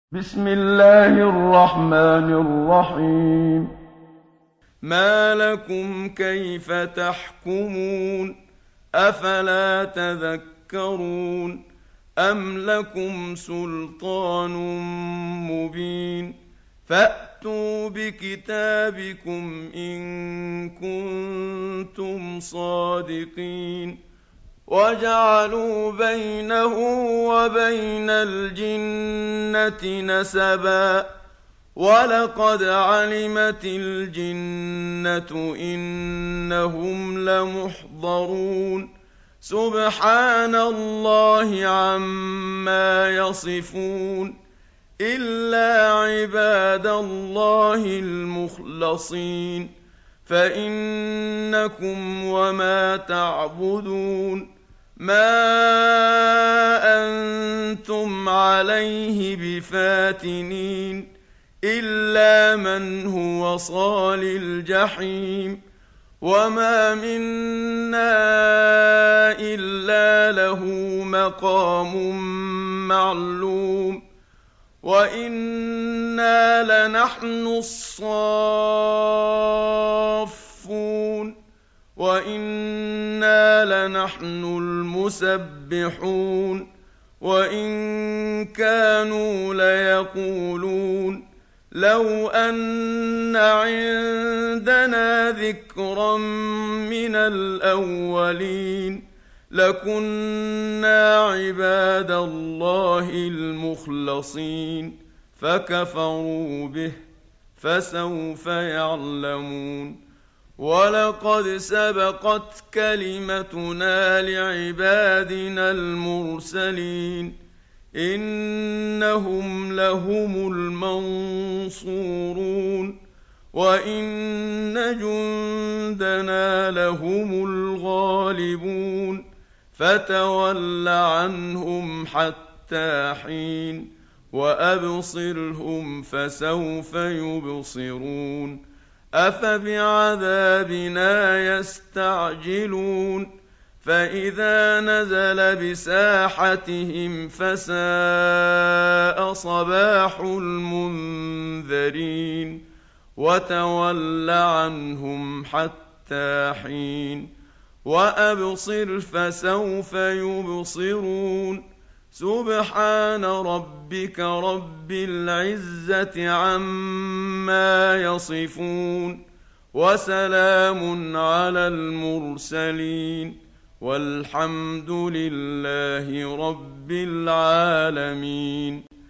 بسم الله الرحمن الرحيم. ما لكم كيف تحكمون أفلا تذكرون أم لكم سلطان مبين فأتوا بكتابكم إن كنتم صادقين وجعلوا بينه وبين الجنة نسبا ولقد علمت الجنة إنهم لمحضرون سبحان الله عما يصفون إلا عباد الله المخلصين فإنكم وما تعبدون ما أنتم عليه بفاتنين إلا من هو صال الجحيم وما منا إلا له مقام معلوم وإنا لنحن الصافون وإنا لنحن المسبحون وإن كانوا ليقولون لو أن عندنا ذكرا من الأولين لكنا عباد الله المخلصين فكفروا به فسوف يعلمون ولقد سبقت كلمتنا لعبادنا المرسلين إنهم لهم المنصورون وإن جندنا لهم الغالبون فتول عنهم حتى حين وأبصرهم فسوف يبصرون أفبعذابنا يستعجلون فإذا نزل بساحتهم فساء صباح المنذرين وتول عنهم حتى حين وأبصر فسوف يبصرون سبحان ربك رب العزة عما يصفون وسلام على المرسلين والحمد لله رب العالمين.